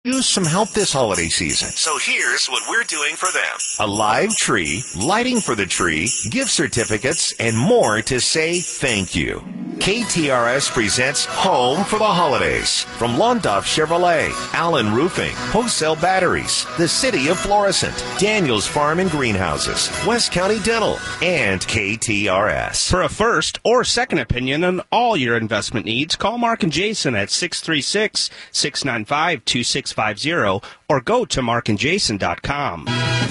Use some help this holiday season. So here's what we're doing for them. A live tree, lighting for the tree, gift certificates, and more to say thank you. KTRS presents Home for the Holidays from Londorf Chevrolet, Allen Roofing, Wholesale Batteries, the City of Florissant, Daniels Farm and Greenhouses, West County Dental, and KTRS. For a first or second opinion on all your investment needs, call Mark and Jason at 636-695-2650 or go to markandjason.com.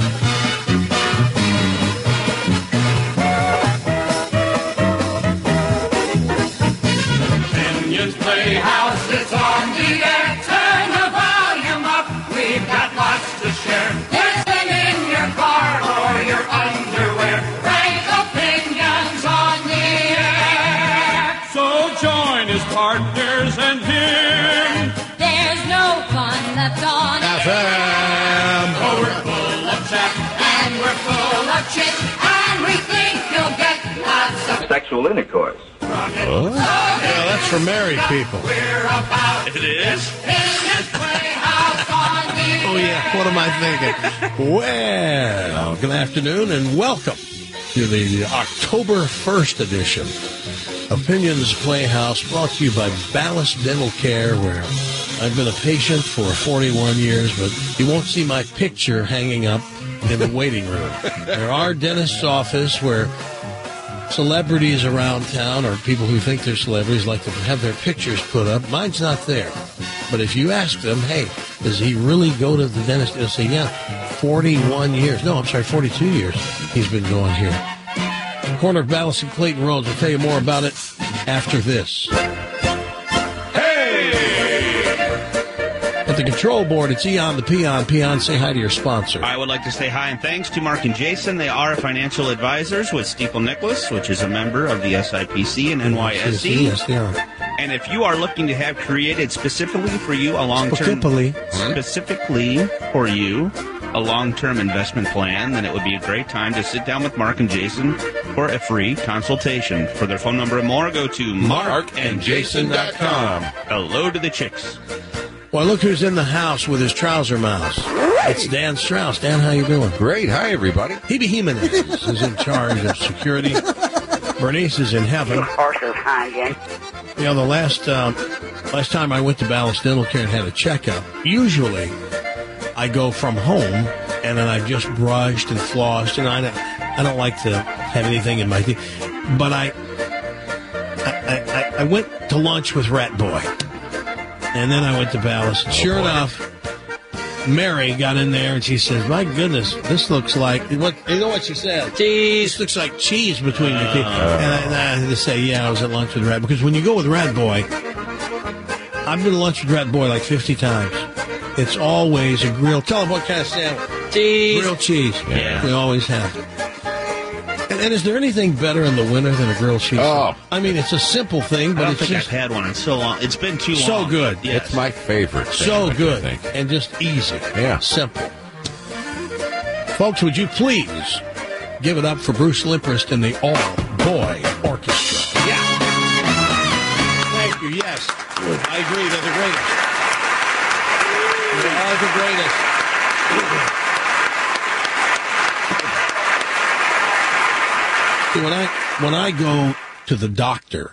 Opinions Playhouse, it's on the air. Turn the volume up. We've got lots to share. Listen in your car or your underwear. Frank Opinions on the air. So join his partners and him. There's no fun left on FM. Oh, we're full of chat and we're full of chit, and we think you'll get lots of sexual intercourse. Oh, yeah, that's for married people. We're about If it is, Opinions Playhouse on the Oh, yeah, what am I thinking? Well, good afternoon and welcome to the October 1st edition. Opinions Playhouse, brought to you by Ballast Dental Care, where I've been a patient for 41 years, but you won't see my picture hanging up in the waiting room. There are dentists' office where celebrities around town or people who think they're celebrities like to have their pictures put up. Mine's not there. But if you ask them, hey, does he really go to the dentist? They'll say, yeah, 41 years. No, I'm sorry, 42 years he's been going here. Corner of Ballast and Clayton Roads. I'll tell you more about it after this. At the control board, it's Eon the Peon. Peon, say hi to your sponsor. I would like to say hi and thanks to Mark and Jason. They are financial advisors with Steeple Nicholas, which is a member of the SIPC and NYSE. Yes, they are. And if you are looking to have created specifically for you a long-term investment plan, then it would be a great time to sit down with Mark and Jason for a free consultation. For their phone number and more, go to markandjason.com. Hello to the chicks. Well, look who's in the house with his trouser mouse. It's Dan Strauss. Dan, how you doing? Great. Hi, everybody. Hebe Jimenez is in charge of security. Bernice is in heaven. You know, the last time I went to Ballast Dental Care and had a checkup, usually I go from home and then I've just brushed and flossed, and I don't like to have anything in my teeth. But I went to lunch with Rat Boy. And then I went to Ballast. And sure enough, Mary got in there and she says, my goodness, this looks like, you know what she said? Cheese. This looks like cheese between your teeth. And I had to say, yeah, I was at lunch with Rat Boy. Because when you go with Rat Boy, I've been to lunch with Rat Boy like 50 times. It's always a grilled, tell them what kind of sandwich. Cheese. Grilled cheese. Yeah. We always have. And is there anything better in the winter than a grilled cheese? Oh. I mean, it's a simple thing, but I don't it's think just I've had one in so long. It's been too long. so good. Yes. It's my favorite thing. So good. I think. And just easy. Yeah. Simple. Folks, would you please give it up for Bruce Limprist and the All-Boy Orchestra? Yeah. Thank you. Yes. I agree. They're the greatest. They are the greatest. See, when I go to the doctor,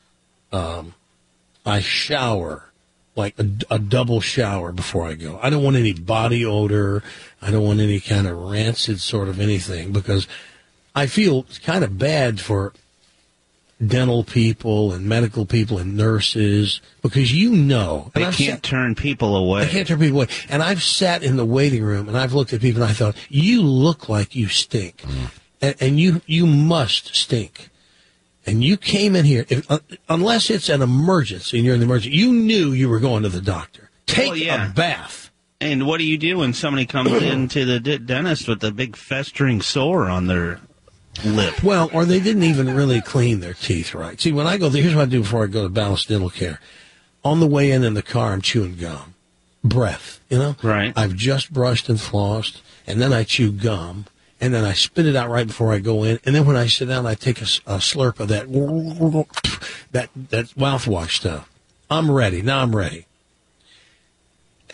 I shower, like a double shower before I go. I don't want any body odor. I don't want any kind of rancid sort of anything, because I feel kind of bad for dental people and medical people and nurses, because they can't turn people away. They can't turn people away. And I've sat in the waiting room and I've looked at people and I thought, you look like you stink. And you must stink. And you came in here, unless it's an emergency and you're in the emergency, you knew you were going to the doctor. Take a bath. And what do you do when somebody comes into the dentist with a big festering sore on their lip? Well, or they didn't even really clean their teeth right. See, when I go there, here's what I do before I go to Ballast Dental Care. On the way in the car, I'm chewing gum. Breath, you know? Right. I've just brushed and flossed, and then I chew gum. And then I spit it out right before I go in. And then when I sit down, I take a slurp of that mouthwash stuff. I'm ready. Now I'm ready.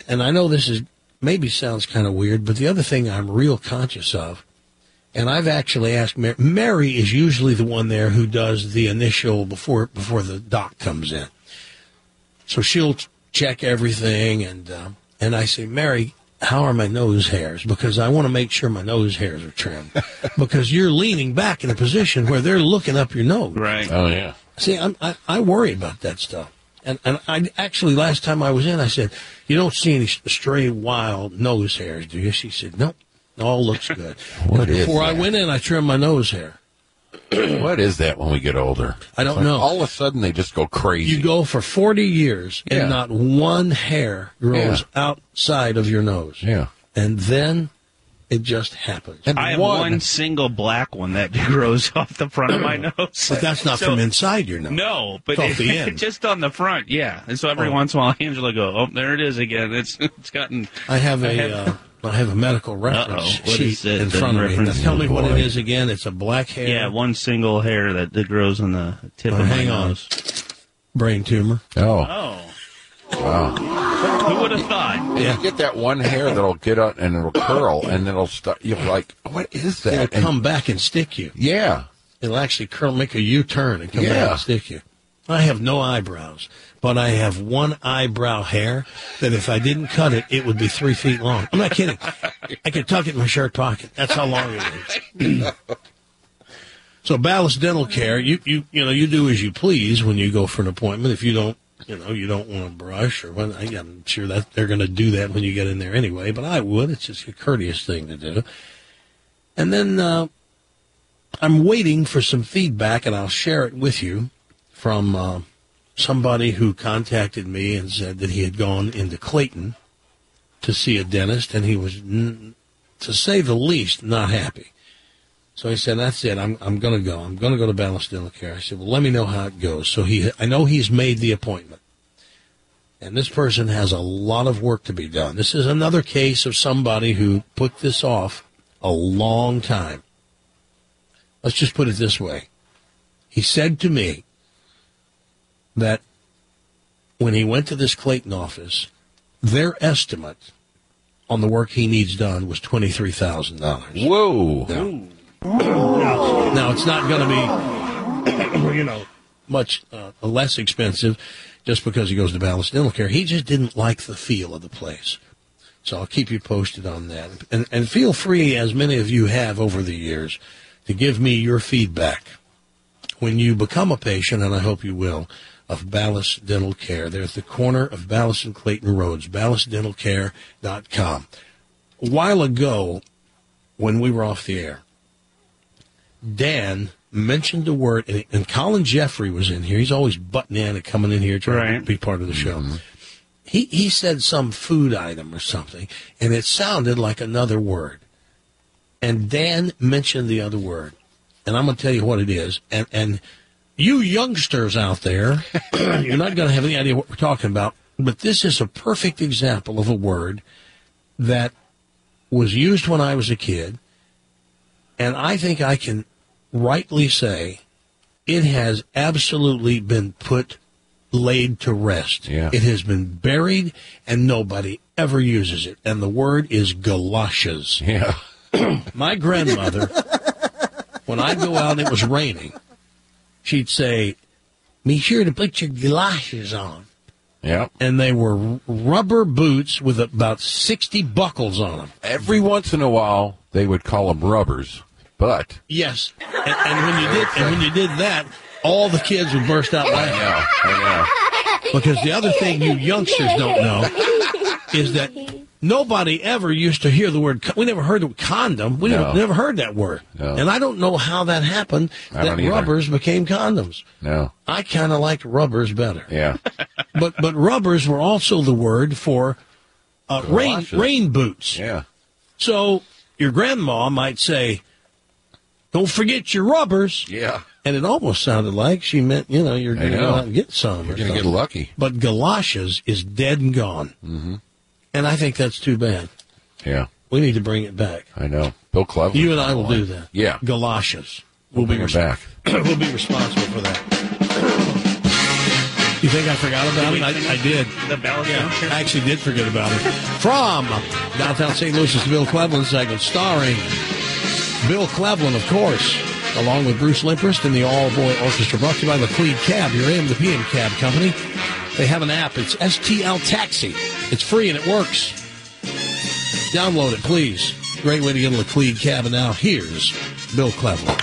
And I know this is maybe sounds kind of weird, but the other thing I'm real conscious of, and I've actually asked Mary. Mary is usually the one there who does the initial before the doc comes in. So she'll check everything, and I say, Mary, how are my nose hairs? Because I want to make sure my nose hairs are trimmed. Because you're leaning back in a position where they're looking up your nose. Right. Oh, yeah. See, I worry about that stuff. And I actually, last time I was in, I said, you don't see any stray wild nose hairs, do you? She said, nope, all looks good. What But is before I that? went in, I trimmed my nose hair. What is that when we get older? I don't It's like know. All of a sudden, they just go crazy. You go for 40 years Yeah. and not one hair grows outside of your nose. Yeah. And then it just happens. And I have one single black one that grows off the front of my nose. But that's not So- from inside your nose. No, but It's off the end. just on the front, yeah. And so every once in a while, Angela go, "Oh, there it is again." It's gotten. I have a medical reference Uh-oh. What sheet is it? in front of me. Reference- Now, tell me what boy. it is again. It's a black hair. Yeah, one single hair that grows on the tip of my hang on. nose. Brain tumor. Oh, Oh, wow. who would have thought? And you get that one hair that'll get out and it'll curl, and it'll start. You're like, what is that? It'll come back and stick you. Yeah. It'll actually curl, make a U-turn and come Yeah. back and stick you. I have no eyebrows, but I have one eyebrow hair that if I didn't cut it, it would be 3 feet long. I'm not kidding. I could tuck it in my shirt pocket. That's how long it is. So Ballast Dental Care, you do as you please when you go for an appointment. If you don't, you don't want to brush or what, I'm sure that they're going to do that when you get in there anyway, but I would. It's just a courteous thing to do. And then I'm waiting for some feedback, and I'll share it with you from somebody who contacted me and said that he had gone into Clayton to see a dentist, and he was, to say the least, not happy. So he said, that's it, I'm going to go. I'm going to go to Ballast Dental Care. I said, well, let me know how it goes. So I know he's made the appointment. And this person has a lot of work to be done. This is another case of somebody who put this off a long time. Let's just put it this way. He said to me that when he went to this Clayton office, their estimate on the work he needs done was $23,000. Whoa. Now, it's not going to be, much less expensive just because he goes to Ballast Dental Care. He just didn't like the feel of the place. So I'll keep you posted on that. And feel free, as many of you have over the years, to give me your feedback when you become a patient, and I hope you will, of Ballast Dental Care. They're at the corner of Ballast and Clayton Roads, ballastdentalcare.com. A while ago, when we were off the air, Dan mentioned the word, and Colin Jeffrey was in here. He's always butting in and coming in here trying to be part of the show. Mm-hmm. He said some food item or something, and it sounded like another word. And Dan mentioned the other word, and I'm going to tell you what it is. And you youngsters out there, you're not going to have any idea what we're talking about, but this is a perfect example of a word that was used when I was a kid, and I think I can rightly say it has absolutely been laid to rest. Yeah. It has been buried, and nobody ever uses it. And the word is galoshes. Yeah. My grandmother, when I'd go out and it was raining, she'd say, be sure to put your galoshes on. Yeah. And they were rubber boots with about 60 buckles on them. Every once in a while, they would call them rubbers, but Yes. And when you did that, all the kids would burst out laughing. I Because the other thing you youngsters don't know is that nobody ever used to hear the word, we never heard the word condom. We never heard that word. No. And I don't know how that happened, I that don't either. rubbers became condoms. know. I kind of liked rubbers better. Yeah. But rubbers were also the word for Galoshes. rain boots. Yeah. So your grandma might say, don't forget your rubbers. Yeah. And it almost sounded like she meant, you're going to go out and get some. You're or going to get something. lucky. But galoshes is dead and gone. Mm-hmm. And I think that's too bad. Yeah. We need to bring it back. I know. Bill Cleveland. You and I will do that. Yeah. Galoshes. We'll bring it back. We'll be responsible for that. You think I forgot about it? I did. The Ballast Township? I actually did forget about it. From downtown St. Louis is the Bill Cleveland segment, starring Bill Cleveland, of course, along with Bruce Limprist and the all-boy orchestra, brought to you by LeClede Cab, your AM to PM cab company. They have an app. It's STL Taxi. It's free and it works. Download it, please. Great way to get a LeClede Cab. And now here's Bill Cleveland.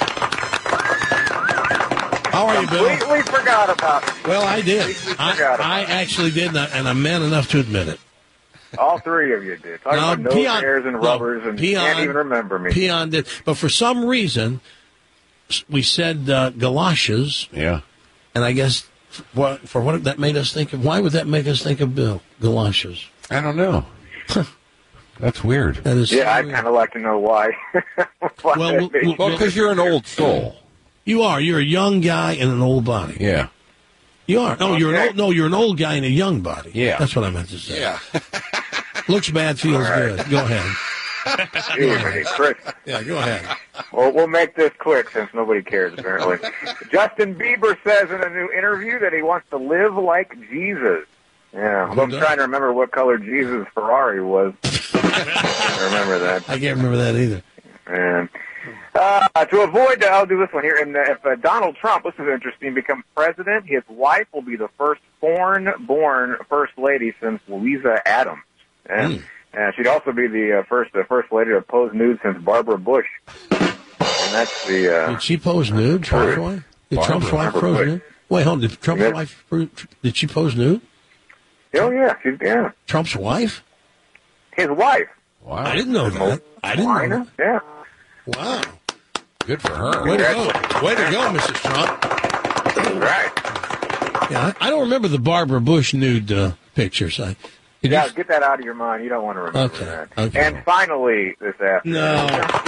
How are you, Bill? Completely forgot about it. Well, I did. Forgot I actually did, and I'm man enough to admit it. All three of you did. Talking about nose hairs and rubbers, and you can't even remember me. Peon did. But for some reason, we said galoshes. Yeah. And I guess what that made us think of. Why would that make us think of Bill? Galoshes. I don't know. That's weird. That is yeah, I'd kind of like to know why. Well, because you're an old soul. You are. You're a young guy in an old body. Yeah. You are. No, you're an old guy in a young body. Yeah. That's what I meant to say. Yeah. Looks bad, feels good. Go ahead. Chris. Yeah, go ahead. Well, we'll make this quick since nobody cares, apparently. Justin Bieber says in a new interview that he wants to live like Jesus. Yeah, I'm trying to remember what color Jesus' Ferrari was. I can't remember that. I can't remember that either. And to avoid, I'll do this one here. And if Donald Trump, this is interesting, becomes president, his wife will be the first foreign-born first lady since Louisa Adams. And she'd also be the first lady to pose nude since Barbara Bush. And that's the. Did she pose nude? Trump's wife? Did Trump's wife pose nude? Wait, hold on. Did Trump's wife? Did she pose nude? Oh yeah, yeah. Trump's wife? His wife. Wow. I didn't know that. I didn't know that. Yeah. Wow. Good for her. Way to go. Way to go, Mrs. Trump. Right. Yeah, I don't remember the Barbara Bush nude pictures. Get that out of your mind. You don't want to remember that. Okay. And finally, this afternoon. No.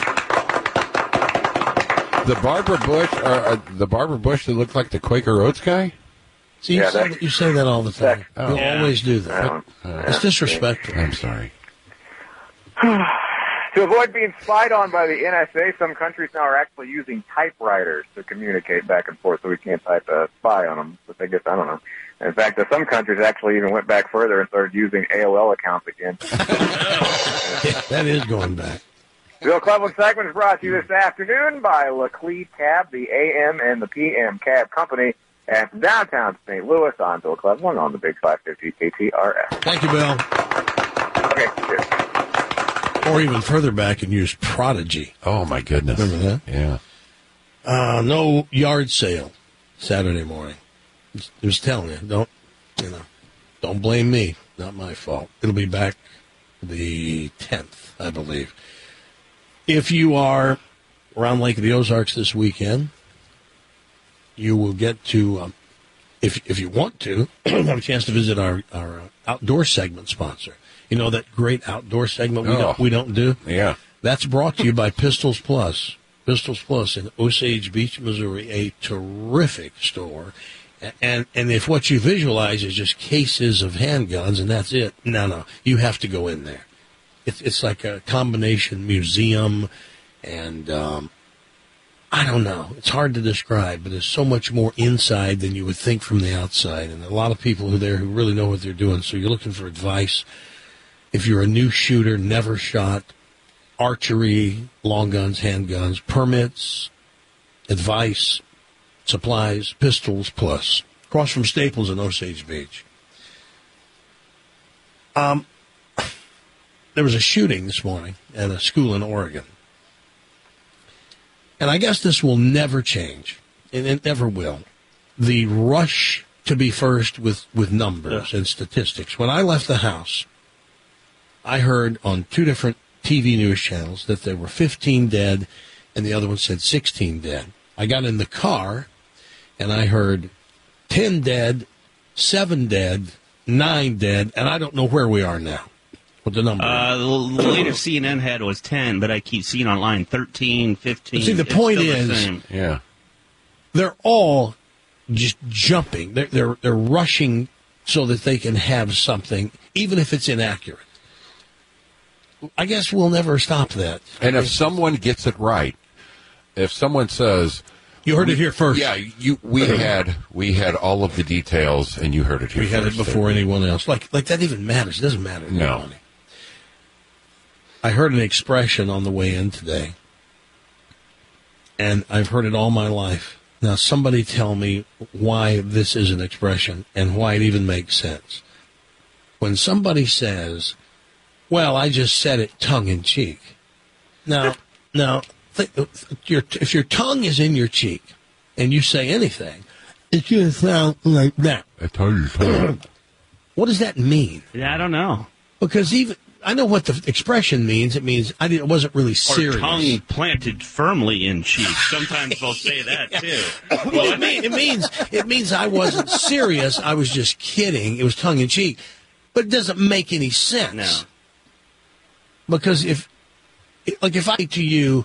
The Barbara Bush that looked like the Quaker Oats guy? See, you say that all the time. You always do that. It's disrespectful. I'm sorry. To avoid being spied on by the NSA, some countries now are actually using typewriters to communicate back and forth, so we can't type a spy on them. But I guess, I don't know. In fact, some countries actually even went back further and started using AOL accounts again. That is going back. Bill Cleveland segment is brought to you this afternoon by LeClede Cab, the AM and the PM cab company at downtown St. Louis. I'm Bill Cleveland on the Big 550 KTRS. Thank you, Bill. Okay, cheers. Or even further back and use Prodigy. Oh, my goodness. Remember that? Yeah. No yard sale Saturday morning. It was telling you, don't blame me. Not my fault. It'll be back the 10th, I believe. If you are around Lake of the Ozarks this weekend, you will get to, if you want to, have a chance to visit our outdoor segment sponsor. You know that great outdoor segment we don't do? Yeah. That's brought to you by Pistols Plus. Pistols Plus in Osage Beach, Missouri, a terrific store. And if what you visualize is just cases of handguns and that's it, no, you have to go in there. It's like a combination museum and I don't know. It's hard to describe, but there's so much more inside than you would think from the outside. And a lot of people who are there who really know what they're doing. So you're looking for advice. If you're a new shooter, never shot, archery, long guns, handguns, permits, advice, supplies, Pistols Plus. Across from Staples in Osage Beach. There was a shooting this morning at a school in Oregon. And I guess this will never change. And it never will. The rush to be first with numbers and statistics. When I left the house, I heard on 2 different TV news channels that there were 15 dead and the other one said 16 dead. I got in the car and I heard 10 dead, 7 dead, 9 dead, and I don't know where we are now. What the number? The latest CNN had was 10, but I keep seeing online 13, 15. See, the point is, they're all just jumping. They're rushing so that they can have something, even if it's inaccurate. I guess we'll never stop that. And if someone gets it right, if someone says, You heard it here first. Yeah, we had all of the details, and you heard it here We had first. it before anyone else. Like that even matters. It doesn't matter. No. I heard an expression on the way in today, and I've heard it all my life. Now, somebody tell me why this is an expression and why it even makes sense. When somebody says, well, I just said it tongue-in-cheek. Now, if your tongue is in your cheek and you say anything, it's going to sound like that. I told you. What does that mean? Yeah, I don't know. Because I know what the expression means. It means it wasn't really serious. Or tongue planted firmly in cheek. Sometimes they'll say that, too. Well, it means I wasn't serious. I was just kidding. It was tongue-in-cheek. But it doesn't make any sense. No. Because if I say to you,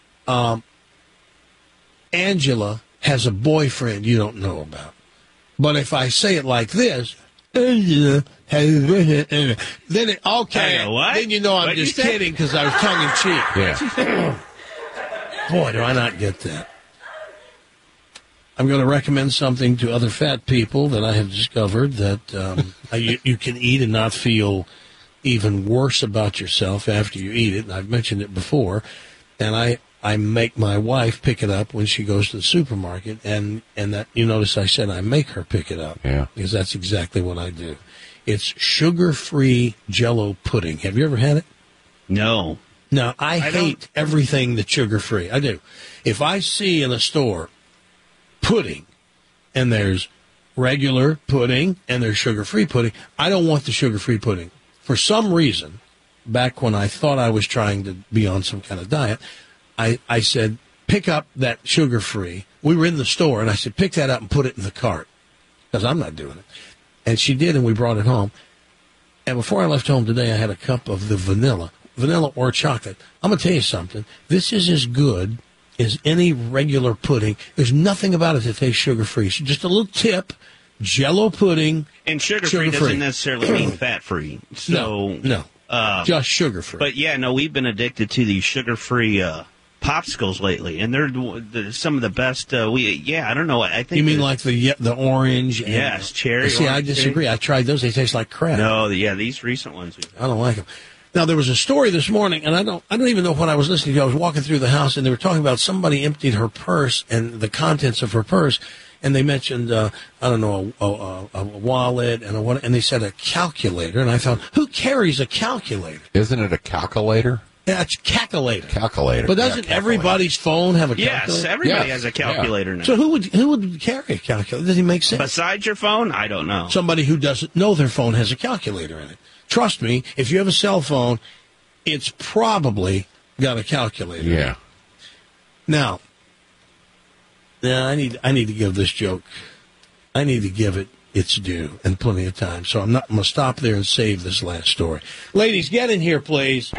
Angela has a boyfriend you don't know about. But if I say it like this, Angela has a boyfriend, then then you know I'm just kidding because I was tongue-in-cheek. Yeah. Boy, do I not get that. I'm going to recommend something to other fat people that I have discovered that you can eat and not feel even worse about yourself after you eat it. And I've mentioned it before. And I make my wife pick it up when she goes to the supermarket. And that, you notice I said I make her pick it up. Yeah. Because that's exactly what I do. It's sugar-free Jell-O pudding. Have you ever had it? No. No, I hate everything that's sugar-free. I do. If I see in a store pudding, and there's regular pudding, and there's sugar-free pudding, I don't want the sugar-free pudding. For some reason, back when I thought I was trying to be on some kind of diet, I said, pick up that sugar-free. We were in the store, and I said, pick that up and put it in the cart, because I'm not doing it. And she did, and we brought it home. And before I left home today, I had a cup of the vanilla or chocolate. I'm going to tell you something. This is as good as any regular pudding. There's nothing about it that tastes sugar-free. So just a little tip, Jell-O pudding. And sugar-free doesn't necessarily mean fat-free. So, no. Just sugar-free. But, yeah, no, we've been addicted to these sugar-free popsicles lately, and they're some of the best. I don't know. I think you mean like the orange? Yes, cherry. See, I disagree. I tried those. They taste like crap. No, yeah, these recent ones. I don't like them. Now, there was a story this morning, and I don't even know what I was listening to. I was walking through the house, and they were talking about somebody emptied her purse and the contents of her purse, and they mentioned, a wallet and they said a calculator, and I thought, who carries a calculator? Isn't it a calculator? Yeah, it's calculator. Calculator. But doesn't everybody's phone have a calculator? Yes, everybody has a calculator now. So who would carry a calculator? Does it make sense? Besides your phone? I don't know. Somebody who doesn't know their phone has a calculator in it. Trust me, if you have a cell phone, it's probably got a calculator. Yeah. Now, I need to give this joke. I need to give it its due and plenty of time. So I'm going to stop there and save this last story. Ladies, get in here, please.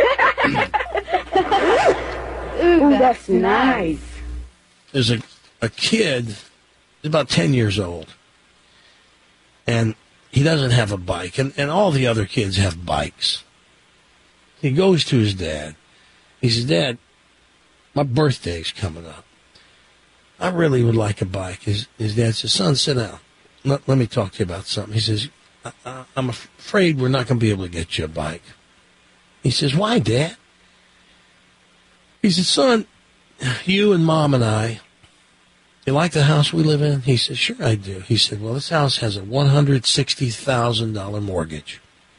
Ooh, that's nice. There's a kid, he's about 10 years old, and he doesn't have a bike, and all the other kids have bikes. He goes to his dad. He says, Dad, my birthday's coming up. I really would like a bike. His dad says, son, sit down. Let me talk to you about something. He says, I'm afraid we're not going to be able to get you a bike. He says, why, Dad? He said, son, you and Mom and I, you like the house we live in? He said, sure I do. He said, well, this house has a $160,000 mortgage.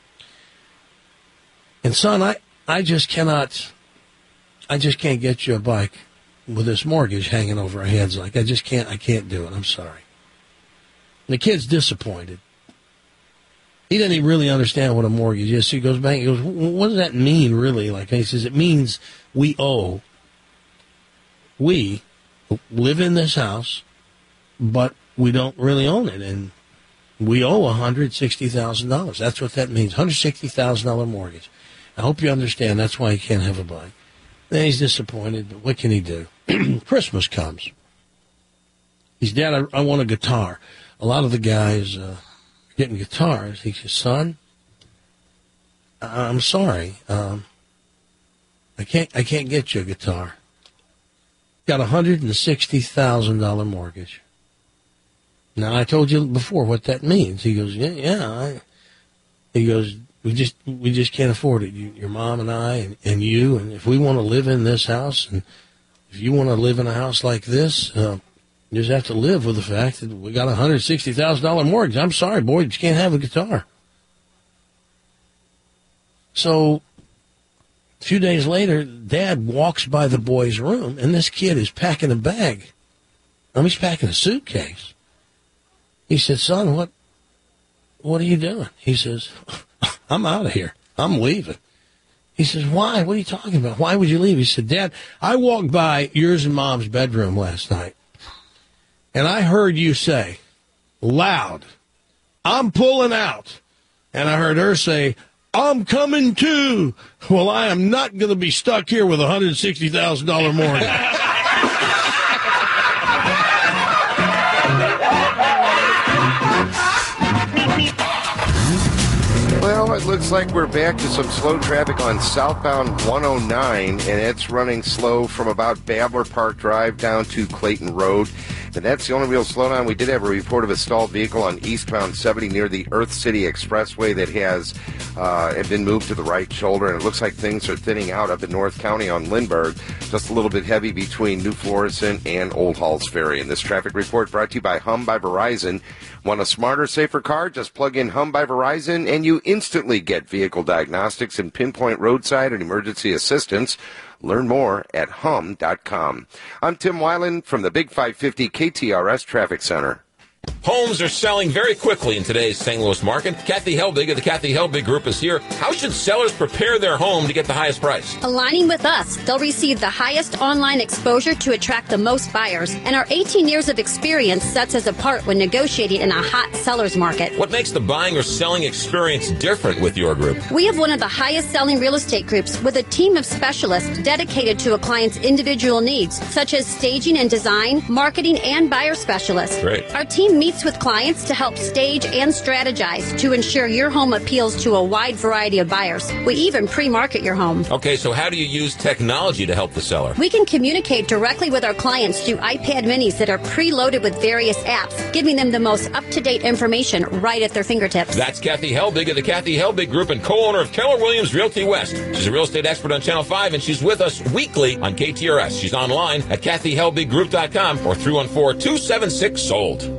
And son, I just can't get you a bike with this mortgage hanging over our heads. I can't do it. I'm sorry. And the kid's disappointed. He doesn't even really understand what a mortgage is. So he goes back and goes, what does that mean, really? He says, it means we live in this house, but we don't really own it. And we owe $160,000. That's what that means, $160,000 mortgage. I hope you understand that's why he can't have a bike. Then he's disappointed, but what can he do? Christmas comes. He says, Dad, I want a guitar. A lot of the guys getting guitars. He says, son, I'm sorry. I can't get you a guitar. got a $160,000 mortgage. Now, I told you before what that means. He goes, he goes, we just can't afford it. Your mom and I and you, and if we want to live in this house, and if you want to live in a house like this, you just have to live with the fact that we got a $160,000 mortgage. I'm sorry, boy, you can't have a guitar. So a few days later, Dad walks by the boy's room, and this kid is packing a bag. He's packing a suitcase. He said, son, what are you doing? He says, I'm out of here. I'm leaving. He says, why? What are you talking about? Why would you leave? He said, Dad, I walked by yours and Mom's bedroom last night, and I heard you say, loud, I'm pulling out. And I heard her say, I'm coming too. Well, I am not going to be stuck here with a $160,000 mortgage. Well, it looks like we're back to some slow traffic on southbound 109, and it's running slow from about Babbler Park Drive down to Clayton Road. And that's the only real slowdown. We did have a report of a stalled vehicle on eastbound 70 near the Earth City Expressway that has been moved to the right shoulder. And it looks like things are thinning out up in North County on Lindbergh. Just a little bit heavy between New Florissant and Old Halls Ferry. And this traffic report brought to you by Hum by Verizon. Want a smarter, safer car? Just plug in Hum by Verizon and you instantly get vehicle diagnostics and pinpoint roadside and emergency assistance. Learn more at hum.com. I'm Tim Weiland from the Big 550 KTRS Traffic Center. Homes are selling very quickly in today's St. Louis market. Kathy Helbig of the Kathy Helbig Group is here. How should sellers prepare their home to get the highest price? Aligning with us, they'll receive the highest online exposure to attract the most buyers. And our 18 years of experience sets us apart when negotiating in a hot seller's market. What makes the buying or selling experience different with your group? We have one of the highest selling real estate groups with a team of specialists dedicated to a client's individual needs, such as staging and design, marketing, and buyer specialists. Great. Our team meets with clients to help stage and strategize to ensure your home appeals to a wide variety of buyers. We even pre-market your home. Okay, so how do you use technology to help the seller? We can communicate directly with our clients through iPad minis that are preloaded with various apps, giving them the most up-to-date information right at their fingertips. That's Kathy Helbig of the Kathy Helbig Group and co-owner of Keller Williams Realty West. She's a real estate expert on Channel 5, and she's with us weekly on KTRS. She's online at KathyHelbigGroup.com or 314-276-SOLD.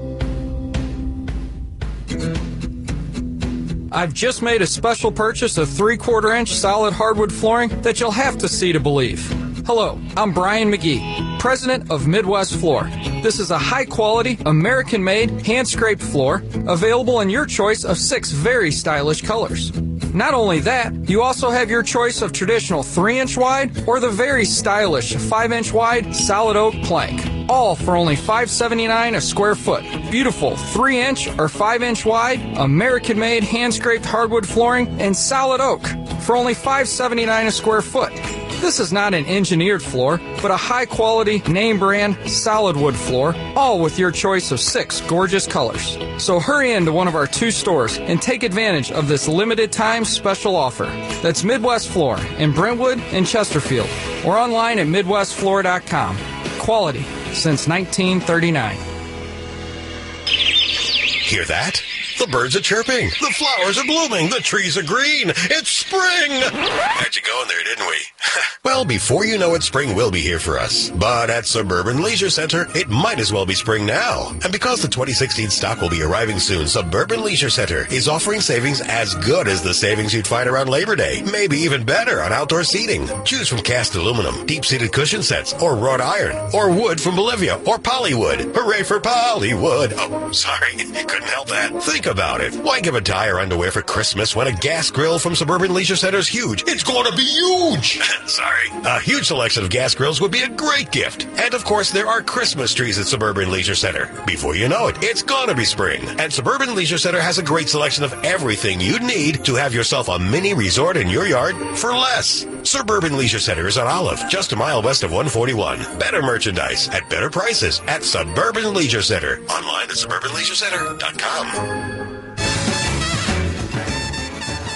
I've just made a special purchase of 3/4-inch solid hardwood flooring that you'll have to see to believe. Hello, I'm Brian McGee, president of Midwest Floor. This is a high-quality, American-made, hand-scraped floor available in your choice of 6 very stylish colors. Not only that, you also have your choice of traditional 3-inch wide or the very stylish 5-inch wide solid oak plank. All for only $5.79 a square foot. Beautiful 3-inch or 5-inch wide, American-made, hand-scraped hardwood flooring and solid oak for only $5.79 a square foot. This is not an engineered floor, but a high-quality, name-brand, solid wood floor, all with your choice of 6 gorgeous colors. So hurry into one of our 2 stores and take advantage of this limited-time special offer. That's Midwest Floor in Brentwood and Chesterfield, or online at MidwestFloor.com. Quality since 1939. Hear that? The birds are chirping. The flowers are blooming. The trees are green. It's spring. Had you going there, didn't we? Well, before you know it, spring will be here for us. But at Suburban Leisure Center, it might as well be spring now. And because the 2016 stock will be arriving soon, Suburban Leisure Center is offering savings as good as the savings you'd find around Labor Day. Maybe even better on outdoor seating. Choose from cast aluminum, deep-seated cushion sets, or wrought iron, or wood from Bolivia, or Polywood. Hooray for Polywood. Oh, sorry. Couldn't help that. Think about it. Why give a tie or underwear for Christmas when a gas grill from Suburban Leisure Center is huge? It's going to be huge. Sorry. A huge selection of gas grills would be a great gift. And of course, there are Christmas trees at Suburban Leisure Center. Before you know it, it's going to be spring. And Suburban Leisure Center has a great selection of everything you'd need to have yourself a mini resort in your yard for less. Suburban Leisure Center is on Olive, just a mile west of 141. Better merchandise at better prices at Suburban Leisure Center. Online at suburbanleisurecenter.com.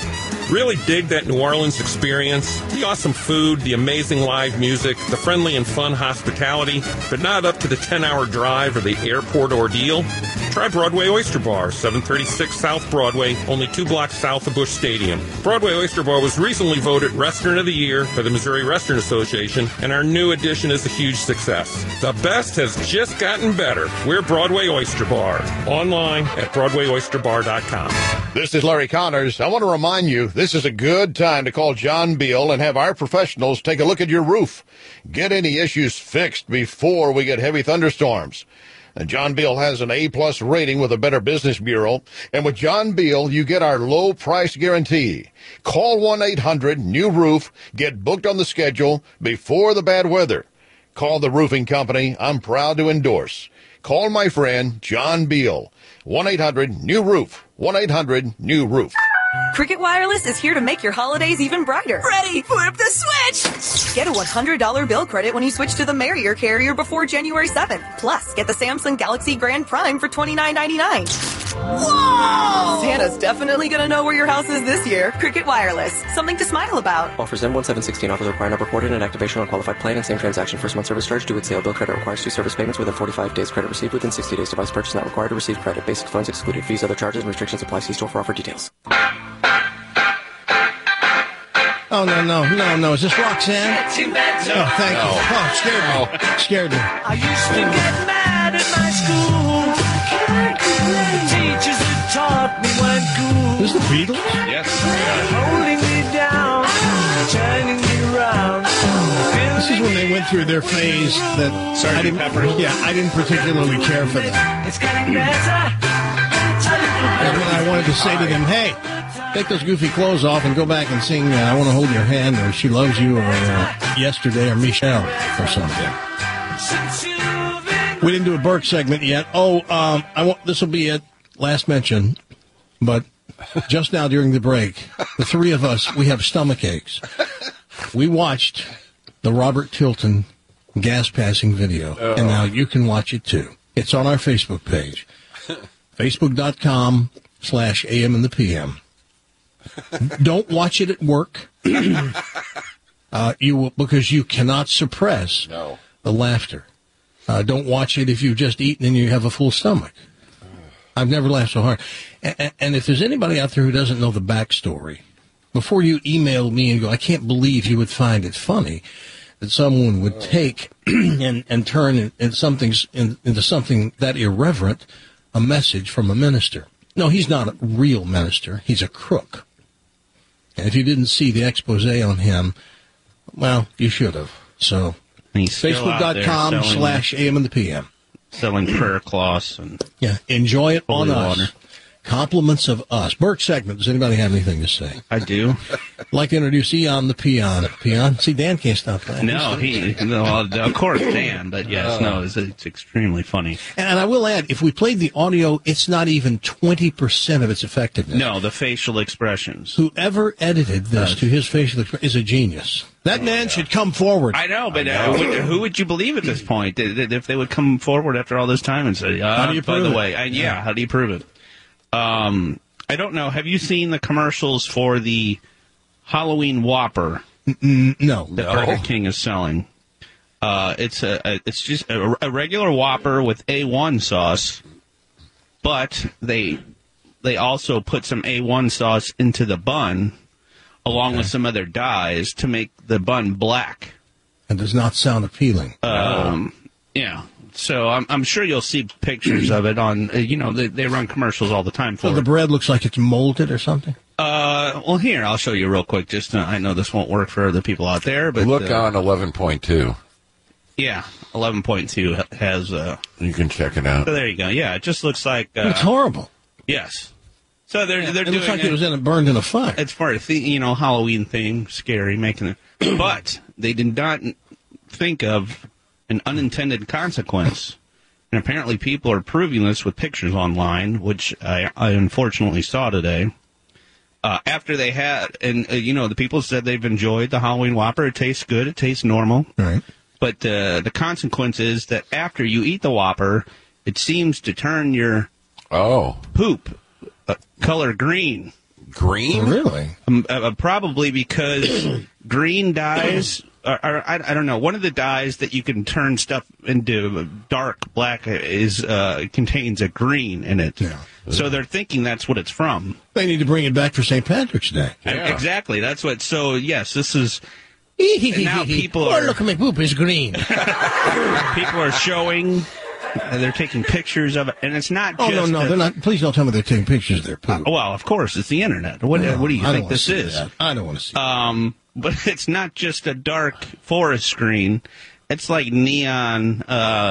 Really dig that New Orleans experience? The awesome food, the amazing live music, the friendly and fun hospitality, but not up to the 10-hour drive or the airport ordeal? Try Broadway Oyster Bar, 736 South Broadway, only 2 blocks south of Busch Stadium. Broadway Oyster Bar was recently voted Restaurant of the Year by the Missouri Restaurant Association, and our new addition is a huge success. The best has just gotten better. We're Broadway Oyster Bar. Online at BroadwayOysterBar.com. This is Larry Connors. I want to remind you, this is a good time to call John Beal and have our professionals take a look at your roof. Get any issues fixed before we get heavy thunderstorms. And John Beal has an A-plus rating with the Better Business Bureau. And with John Beal, you get our low price guarantee. Call 1-800-NEW-ROOF. Get booked on the schedule before the bad weather. Call the roofing company I'm proud to endorse. Call my friend John Beal. 1-800-NEW-ROOF. 1-800-NEW-ROOF. Cricket Wireless is here to make your holidays even brighter. Ready, flip the switch! Get a $100 bill credit when you switch to the Merrier carrier before January 7th. Plus, get the Samsung Galaxy Grand Prime for $29.99. Whoa! Santa's definitely gonna know where your house is this year. Cricket Wireless, something to smile about. Offers end 1/7/16. Offers require not recorded and activation on qualified plan and same transaction. First month service charge due with sale. Bill credit requires 2 service payments within 45 days. Credit received within 60 days. Device purchase not required to receive credit. Basic phones excluded. Fees, other charges, and restrictions apply. See store for offer details. Oh, no. Is this Roxanne? No, thank you. Oh, scared me. I used to get mad at my school. The teachers that taught me weren't cool. Is this the Beatles? Yes. Holding me down, turning me round. This is when they went through their phase that I didn't particularly care for them. It's getting better. And when I wanted to say to them, hey, take those goofy clothes off and go back and sing I Want to Hold Your Hand or She Loves You or Yesterday or Michelle or something. We didn't do a Burke segment yet. This will be it. Last mention. But just now during the break, the three of us, we have stomach aches. We watched the Robert Tilton gas passing video. And now you can watch it too. It's on our Facebook page. Facebook.com/AM and the PM. Don't watch it at work. You will, because you cannot suppress the laughter. Don't watch it if you've just eaten and you have a full stomach. I've never laughed so hard. And if there's anybody out there who doesn't know the backstory, before you email me and go, I can't believe you would find it funny that someone would take and turn into something that irreverent, a message from a minister. No, he's not a real minister. He's a crook. And if you didn't see the expose on him, well, you should have. So, Facebook.com/AM and the PM. Selling prayer cloths and enjoy it on us. Water. Compliments of us. Burke segment. Does anybody have anything to say? I do. I'd like to introduce Eon the Peon. Peon? See, Dan can't stop that. No, of course, Dan, but yes, it's extremely funny. And I will add, if we played the audio, it's not even 20% of its effectiveness. No, the facial expressions. Whoever edited this to his facial expression is a genius. That man should come forward. I know, but who would you believe at this point? If they would come forward after all this time and say, how do you prove by the it? way, how do you prove it? I don't know. Have you seen the commercials for the Halloween Whopper? No. That Burger King is selling. It's just a regular Whopper with A1 sauce, but they also put some A1 sauce into the bun, along with some other dyes to make the bun black. That does not sound appealing. Yeah. So I'm sure you'll see pictures of it on, they run commercials all the time for So the bread looks like it's molded or something? Well, here, I'll show you real quick. I know this won't work for other people out there, but... Look on 11.2. Yeah, 11.2 has... you can check it out. So there you go. Yeah, it just looks like... it's horrible. Yes. So they're doing... It looks like it was burned in a fire. It's part of the, Halloween thing, scary, making it... But they did not think of an unintended consequence. And apparently people are proving this with pictures online, which I unfortunately saw today. After they had, and the people said they've enjoyed the Halloween Whopper. It tastes good. It tastes normal. Right. But the consequence is that after you eat the Whopper, it seems to turn your poop color green. Green? Really? Probably because green dyes, I don't know, one of the dyes that you can turn stuff into dark black is contains a green in it. Yeah. So they're thinking that's what it's from. They need to bring it back for St. Patrick's Day. Yeah. Exactly. That's what. So, yes, this is. And now people are. Look at my poop, it's green. People are showing. They're taking pictures of it, and it's not just. Oh, no, they're not. Please don't tell me they're taking pictures of their poop. Well, of course, it's the internet. What do you think this is? That. I don't want to see that. But it's not just a dark forest screen. It's like neon.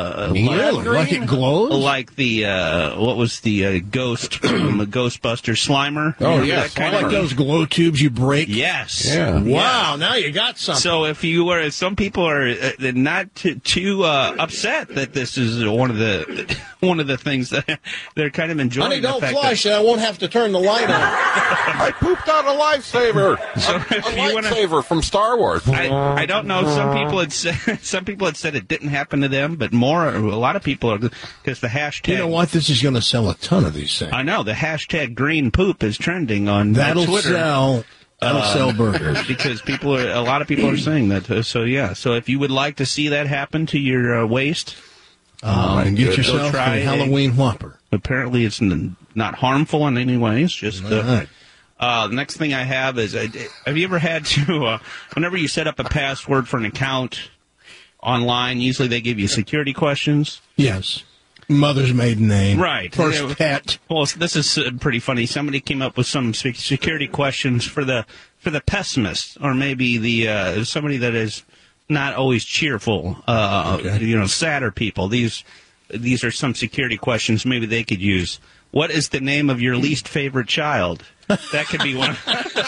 Like it glows? Like the, what was the ghost from Ghostbusters, Slimer? Oh, yeah. Like those glow tubes you break? Yes. Yeah. Wow, now you got something. So if you were, some people are not too upset that this is one of the things that they're kind of enjoying. Honey, don't flush it. I won't have to turn the light on. I pooped out a lifesaver. So a lightsaver from Star Wars. I don't know. Some people had said it didn't happen to them, but a lot of people are, because the hashtag. You know what? This is going to sell a ton of these things. I know. The hashtag green poop is trending on That'll Twitter. That'll sell burgers. Because a lot of people are saying that. So, yeah. So if you would like to see that happen to your waste, and get yourself a Halloween Whopper. Apparently it's not harmful in any way. It's just. Right. The next thing I have is, have you ever had to, whenever you set up a password for an account online, usually they give you security questions? Yes. Mother's maiden name. Right. First pet. Well, this is pretty funny. Somebody came up with some security questions for the pessimist, or maybe the somebody that is not always cheerful, sadder people. These are some security questions maybe they could use. What is the name of your least favorite child? That could be one.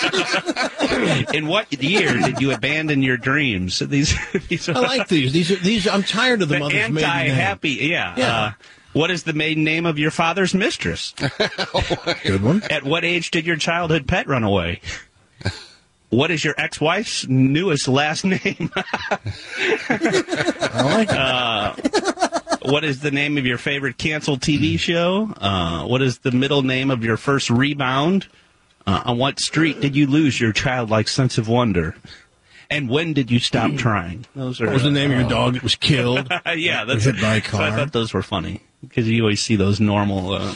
In what year did you abandon your dreams? These I like these. These. I'm tired of the mother's maiden name. Anti-happy. Yeah. What is the maiden name of your father's mistress? Good one. At what age did your childhood pet run away? What is your ex-wife's newest last name? I like it. What is the name of your favorite canceled TV show? What is the middle name of your first rebound? On what street did you lose your childlike sense of wonder? And when did you stop trying? What was the name of your dog that was killed? Yeah, that's hit by a car. So I thought those were funny because you always see those normal.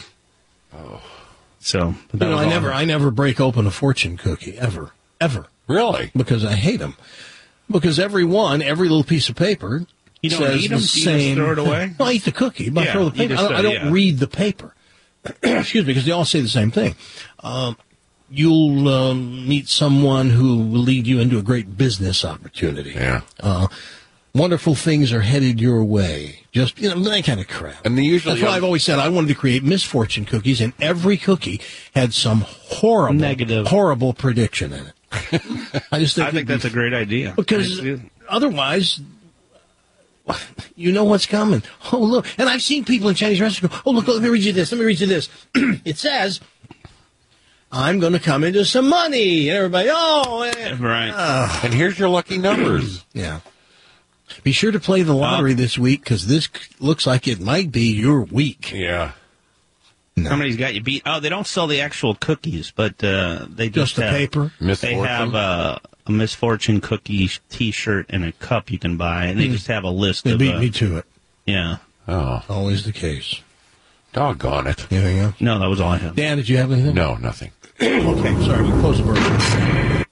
So I never break open a fortune cookie ever. Really? Because I hate them. Because every little piece of paper. You don't says eat them? The same. You just throw it away? No, I eat the cookie, but I throw the paper. I don't read the paper. Excuse me, because they all say the same thing. You'll meet someone who will lead you into a great business opportunity. Yeah. Wonderful things are headed your way. Just, that kind of crap. And that's why I've always said I wanted to create misfortune cookies, and every cookie had some horrible prediction in it. I think that's a great idea. Because otherwise, you know what's coming. Oh, look. And I've seen people in Chinese restaurants go, oh, look, let me read you this. It says, I'm going to come into some money. And everybody, right. And here's your lucky numbers. Yeah. Be sure to play the lottery this week, because this looks like it might be your week. Yeah. No. Somebody's got you beat. Oh, they don't sell the actual cookies, but they just the have, paper. They have a misfortune cookie T-shirt and a cup you can buy, and they just have a list. They beat me to it. Yeah. Oh, always the case. Doggone it. Anything else? No, that was all I had. Dan, did you have anything? No, nothing. Okay, sorry. We close the burger.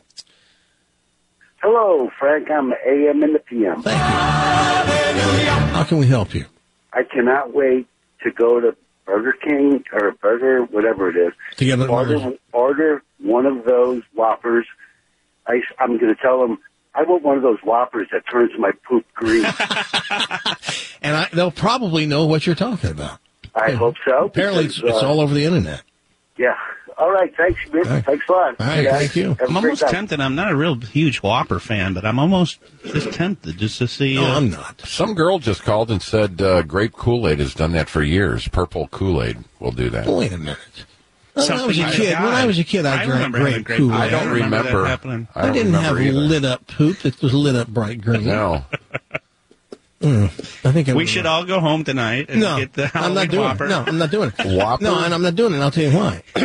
Hello, Frank. I'm the AM and the PM. Thank you. How can we help you? I cannot wait to go to Burger King or Burger, whatever it is. To get order one of those Whoppers. I'm going to tell them, I want one of those Whoppers that turns my poop green. And they'll probably know what you're talking about. I hope so. Apparently, it's all over the internet. Yeah. All right. Thanks, Smith. Right. Thanks a lot. All right. Thank you. I'm almost tempted. I'm not a real huge Whopper fan, but I'm almost just tempted just to see. No, I'm not. Some girl just called and said grape Kool-Aid has done that for years. Purple Kool-Aid will do that. Wait a minute. When I was a kid, I drank grape Kool-Aid. I don't remember. I didn't have lit up poop. It was lit up bright green. No. I think we should all go home tonight and get the Halloween Whopper. No, I'm not doing it. Whopper? No, and I'm not doing it. And I'll tell you why.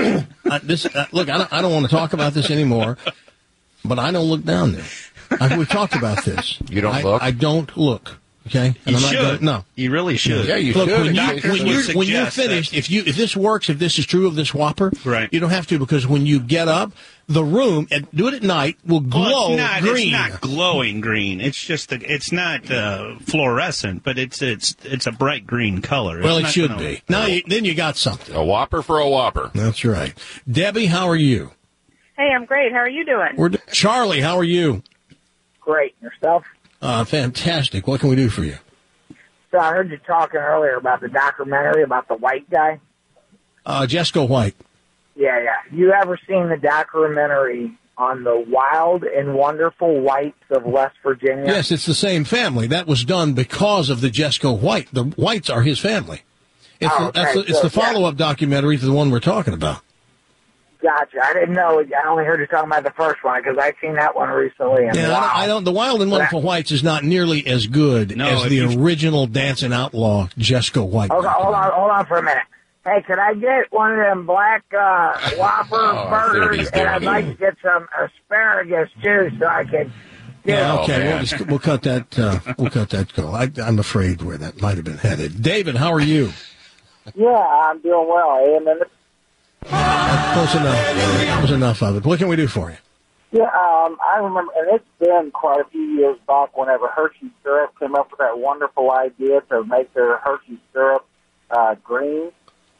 Look, I don't want to talk about this anymore, but I don't look down there. We've talked about this. You don't look? I don't look. Okay, and you should. No, you really should. Yeah, you look, should. When you're finished, if this works, if this is true of this Whopper, right. You don't have to, because when you get up, the room, do it at night, will glow green. It's not glowing green. It's just it's not fluorescent, but it's a bright green color. Well, it should be. Now, then you got something. A Whopper for a Whopper. That's right. Debbie, how are you? Hey, I'm great. How are you doing? Charlie, how are you? Great. Yourself? Fantastic. What can we do for you? So I heard you talking earlier about the documentary about the white guy. Jesco White. Yeah. You ever seen the documentary on the wild and wonderful whites of West Virginia? Yes, it's the same family. That was done because of the Jesco White. The Whites are his family. It's the follow-up documentary to the one we're talking about. Gotcha. I didn't know. I only heard you talking about the first one because I've seen that one recently. And yeah, I don't. The Wild and Wonderful Whites is not nearly as good as the original Dancing Outlaw Jesco White. Okay, hold on for a minute. Hey, could I get one of them black Whopper burgers, and I'd like to get some asparagus too, so I can. Yeah, okay. We'll cut that. We'll cut that go. I'm afraid where that might have been headed. David, how are you? Yeah, I'm doing well. Close enough. That was enough of it. What can we do for you? Yeah, I remember, and it's been quite a few years back whenever Hershey Syrup came up with that wonderful idea to make their Hershey Syrup green.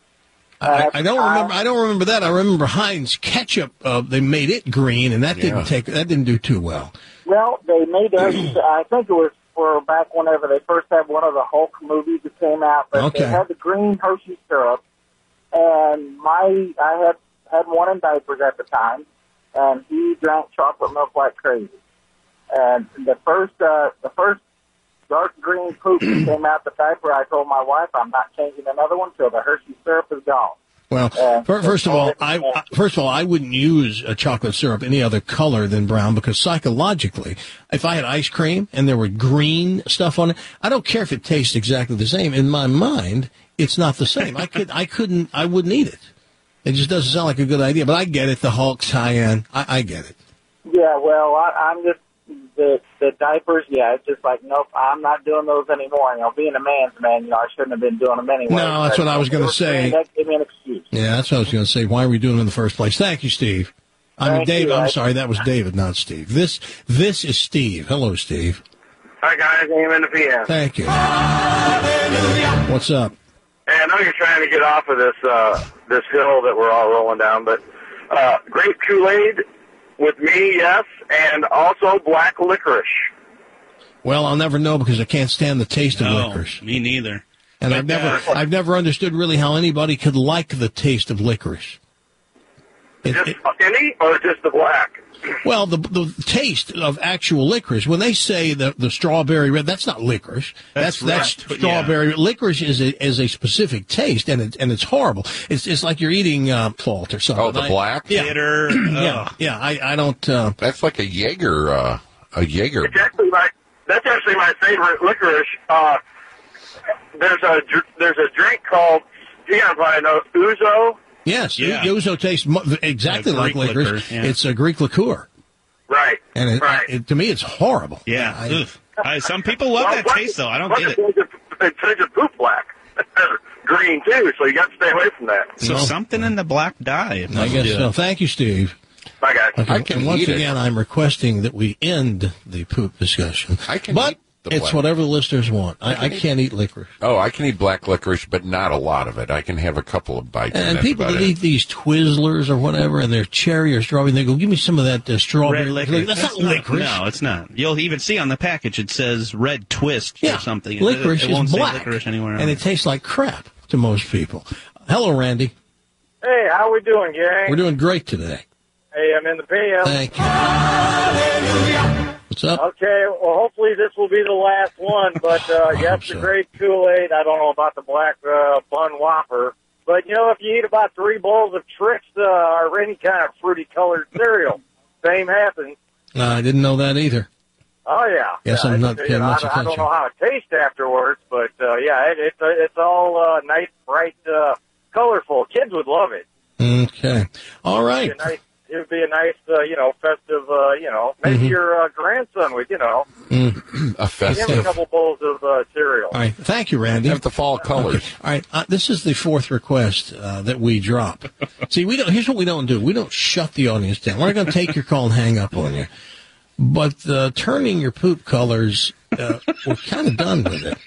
I don't remember that. I remember Heinz ketchup. They made it green, and that didn't do too well. Well, they made it. I think it was for back whenever they first had one of the Hulk movies that came out. But they had the green Hershey Syrup. And I had one in diapers at the time, and he drank chocolate milk like crazy. And the first dark green poop that came out the diaper, I told my wife I'm not changing another one till the Hershey syrup is gone. Well, first of all, I wouldn't use a chocolate syrup any other color than brown, because psychologically, if I had ice cream and there were green stuff on it, I don't care if it tastes exactly the same. In my mind, it's not the same. I wouldn't eat it. It just doesn't sound like a good idea. But I get it. The Hulk tie-in, I get it. Yeah, well, I'm just the diapers. Yeah, it's just like, nope, I'm not doing those anymore. Being a man's man, I shouldn't have been doing them anyway. No, that's what I was going to say. That gave me an excuse. Yeah, that's what I was going to say. Why are we doing them in the first place? Thank you, Steve. David. I'm sorry, that was David, not Steve. This is Steve. Hello, Steve. Hi, guys. Amen to PM. Thank you. What's up? Hey, I know you're trying to get off of this hill that we're all rolling down, but grape Kool-Aid with me, yes, and also black licorice. Well, I'll never know because I can't stand the taste of licorice. Me neither. And I've never understood really how anybody could like the taste of licorice. Just any or just the black? Well, the taste of actual licorice, when they say the strawberry red, that's not licorice. That's strawberry. Yeah. Licorice is a specific taste, and it's horrible. It's like you're eating salt or something. Oh, the black? Bitter. Yeah. I don't. That's like a Jaeger. That's actually my favorite licorice. There's a drink called, you guys probably know, Ouzo. Yes, Ouzo tastes exactly like licorice. Yeah. It's a Greek liqueur. Right. And to me, it's horrible. Yeah. Some people love that taste, though. I don't get it. It turns your poop black. Green, too, so you got to stay away from that. So something in the black dye. I guess so. Thank you, Steve. Bye, guys. Okay. And once again, I'm requesting that we end the poop discussion. It's whatever the listeners want. I can't eat licorice. Oh, I can eat black licorice, but not a lot of it. I can have a couple of bites. And people that eat these Twizzlers or whatever, and they're cherry or strawberry, and they go, give me some of that strawberry. Red licorice. That's not licorice. No, it's not. You'll even see on the package it says red twist or something. Licorice it won't is black. say licorice anywhere else. And it tastes like crap to most people. Hello, Randy. Hey, how we doing, gang? We're doing great today. Hey, I'm in the PM. Thank you. What's up? Okay, well, hopefully this will be the last one, but yes, the grape Kool-Aid. I don't know about the black bun Whopper. But, if you eat about 3 bowls of Trix or any kind of fruity-colored cereal, same happens. I didn't know that either. Oh, yeah. Yes, I'm not paying much attention. I don't know how it tastes afterwards, but, it's all nice, bright, colorful. Kids would love it. Okay. All right. It would be a nice, festive, maybe your grandson would, a festive. give him a couple bowls of cereal. All right. Thank you, Randy. Have the fall colors. Okay. All right. This is the fourth request that we drop. See, here's what we don't do. We don't shut the audience down. We're not going to take your call and hang up on you. But turning your poop colors, we're kind of done with it.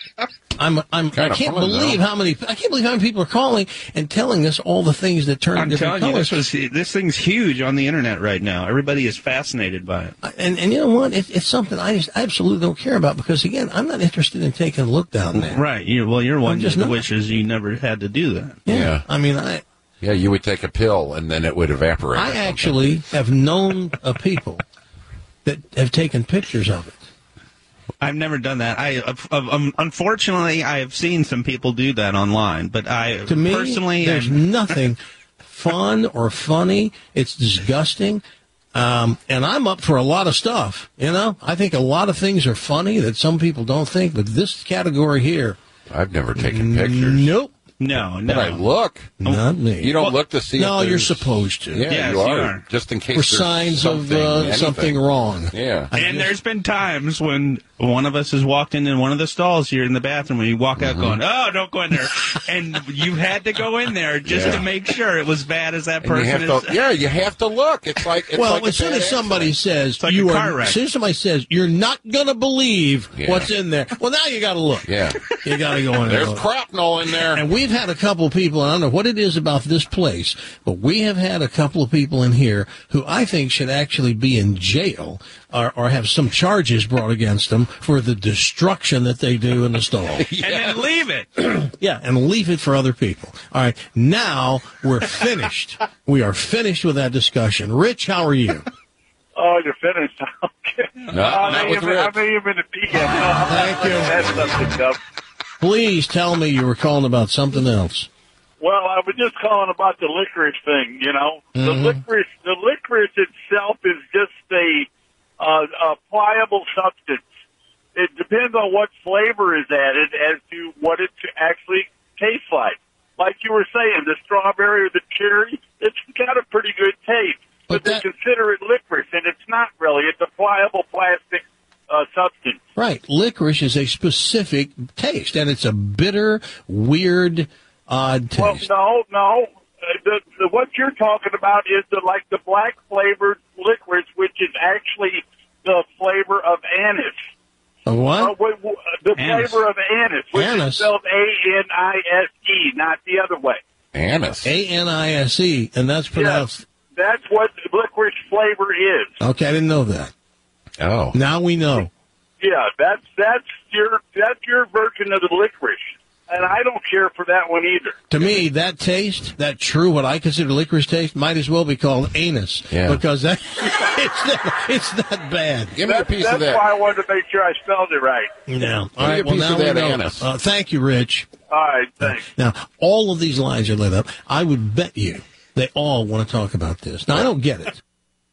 I can't believe how many people are calling and telling us all the things that turn different colors. This thing's huge on the internet right now. Everybody is fascinated by it. And you know what? It's something I just absolutely don't care about because, again, I'm not interested in taking a look down there. Right. You're one that wishes you never had to do that. Yeah. I mean, yeah, you would take a pill and then it would evaporate. I actually have known people that have taken pictures of it. I've never done that. Unfortunately, I have seen some people do that online, but to me, personally, there's nothing fun or funny. It's disgusting. And I'm up for a lot of stuff. I think a lot of things are funny that some people don't think, but this category here, I've never taken pictures. Nope. No. But I look. Not me. You don't look to see. No, you're supposed to. Yeah, yes, you are. Just in case for signs of something wrong. Yeah. And there's been times when one of us has walked in one of the stalls here in the bathroom and you walk out going, "Oh, don't go in there," and you had to go in there just to make sure it was bad as that person is. You have to look. It's like as soon as somebody says as soon as somebody says you're not gonna believe what's in there, well, now you got to look. Yeah, you got to go in there. There's shrapnel in there, and we've had a couple of people, and I don't know what it is about this place, but we have had a couple of people in here who I think should actually be in jail or have some charges brought against them for the destruction that they do in the stall. And then leave it. Yeah, and leave it for other people. All right, now we're finished. We are finished with that discussion. Rich, how are you? Oh, you're finished. Okay. Not with Rich. I may have been a PM. Thank you. That's something up. Please tell me you were calling about something else. Well, I was just calling about the licorice thing, Mm-hmm. The licorice itself is just a pliable substance. It depends on what flavor is added as to what it actually tastes like. Like you were saying, the strawberry or the cherry, it's got a pretty good taste. But they consider it licorice, and it's not really. It's a pliable plastic substance. Right. Licorice is a specific taste, and it's a bitter, weird, odd taste. Well, no. What you're talking about is the black flavored licorice, which is actually the flavor of anise. Of what? The flavor of anise, which is spelled A-N-I-S-E, not the other way. Anise. A-N-I-S-E, and that's pronounced. Yes, that's what licorice flavor is. Okay, I didn't know that. Oh. Now we know. Yeah, that's your version of the licorice. And I don't care for that one either. To me, that taste, what I consider licorice taste, might as well be called anus. Yeah. Because it's that bad. Give me a piece of that. That's why I wanted to make sure I spelled it right. Yeah. All right, well, now we know. Anus. Thank you, Rich. All right, thanks. Now, all of these lines are lit up. I would bet you they all want to talk about this. Now, I don't get it.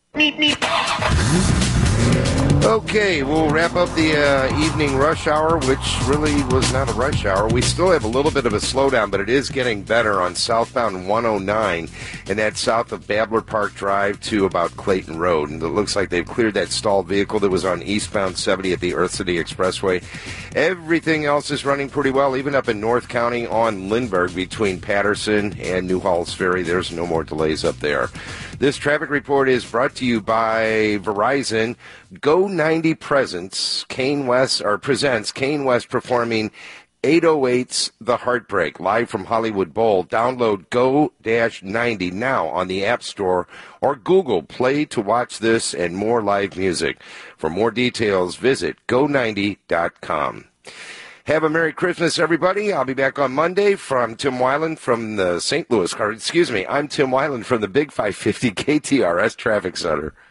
Okay, we'll wrap up the evening rush hour, which really was not a rush hour. We still have a little bit of a slowdown, but it is getting better on southbound 109, and that's south of Babbler Park Drive to about Clayton Road. And it looks like they've cleared that stalled vehicle that was on eastbound 70 at the Earth City Expressway. Everything else is running pretty well, even up in North County on Lindbergh between Patterson and New Halls Ferry. There's no more delays up there. This traffic report is brought to you by Verizon. Go 90 presents Kane West performing 808's The Heartbreak live from Hollywood Bowl. Download Go-90 now on the App Store or Google Play to watch this and more live music. For more details, visit go90.com. Have a Merry Christmas, everybody. I'll be back on Monday from Tim Weiland from the St. Louis, I'm Tim Weiland from the Big 550 KTRS Traffic Center.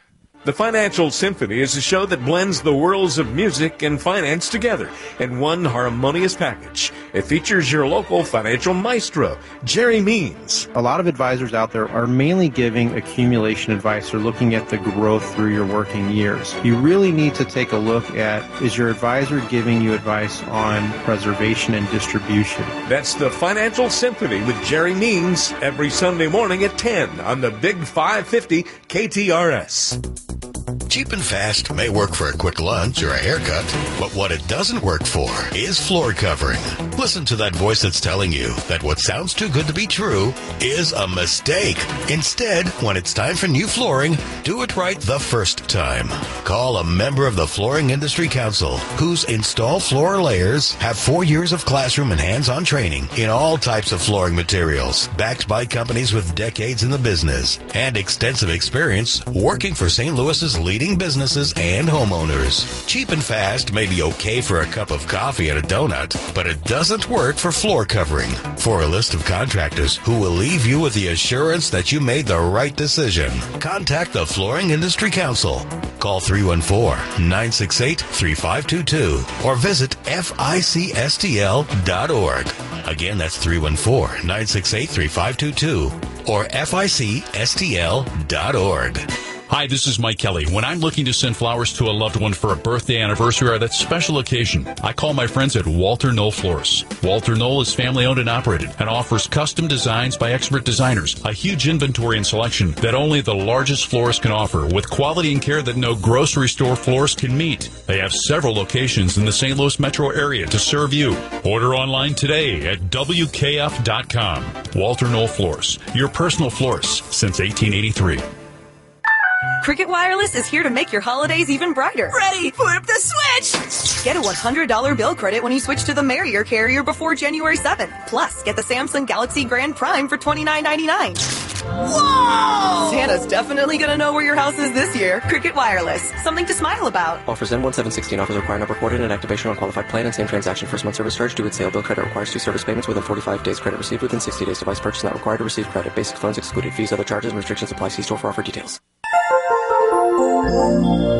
The Financial Symphony is a show that blends the worlds of music and finance together in one harmonious package. It features your local financial maestro, Jerry Means. A lot of advisors out there are mainly giving accumulation advice or looking at the growth through your working years. You really need to take a look at, is your advisor giving you advice on preservation and distribution? That's the Financial Symphony with Jerry Means every Sunday morning at 10 on the Big 550 KTRS. Cheap and fast may work for a quick lunch or a haircut, but what it doesn't work for is floor covering. Listen to that voice that's telling you that what sounds too good to be true is a mistake. Instead, when it's time for new flooring, do it right the first time. Call a member of the Flooring Industry Council, whose Install Floor Layers have 4 years of classroom and hands-on training in all types of flooring materials, backed by companies with decades in the business and extensive experience working for St. Louis's leading businesses and homeowners. Cheap and fast may be okay for a cup of coffee and a donut, but it doesn't work for floor covering. For a list of contractors who will leave you with the assurance that you made the right decision, contact the Flooring Industry Council. Call 314-968-3522 or visit ficstl.org. Again, that's 314-968-3522 or ficstl.org. Hi, this is Mike Kelly. When I'm looking to send flowers to a loved one for a birthday, anniversary, or that special occasion, I call my friends at Walter Knoll Florists. Walter Knoll is family-owned and operated and offers custom designs by expert designers, a huge inventory and selection that only the largest florist can offer, with quality and care that no grocery store florist can meet. They have several locations in the St. Louis metro area to serve you. Order online today at WKF.com. Walter Knoll Florists, your personal florist since 1883. Cricket Wireless is here to make your holidays even brighter. Ready! Flip the switch! Get a $100 bill credit when you switch to the Merrier carrier before January 7th. Plus, get the Samsung Galaxy Grand Prime for $29.99. Whoa! Santa's definitely gonna know where your house is this year. Cricket Wireless. Something to smile about. Offers end 1/7/16. Offers require number ported and activation on qualified plan and same transaction. First month service charge due with sale. Bill credit requires 2 service payments within 45 days. Credit received within 60 days. Device purchase not required to receive credit. Basic phones excluded. Fees, other charges, and restrictions apply. See store for offer details.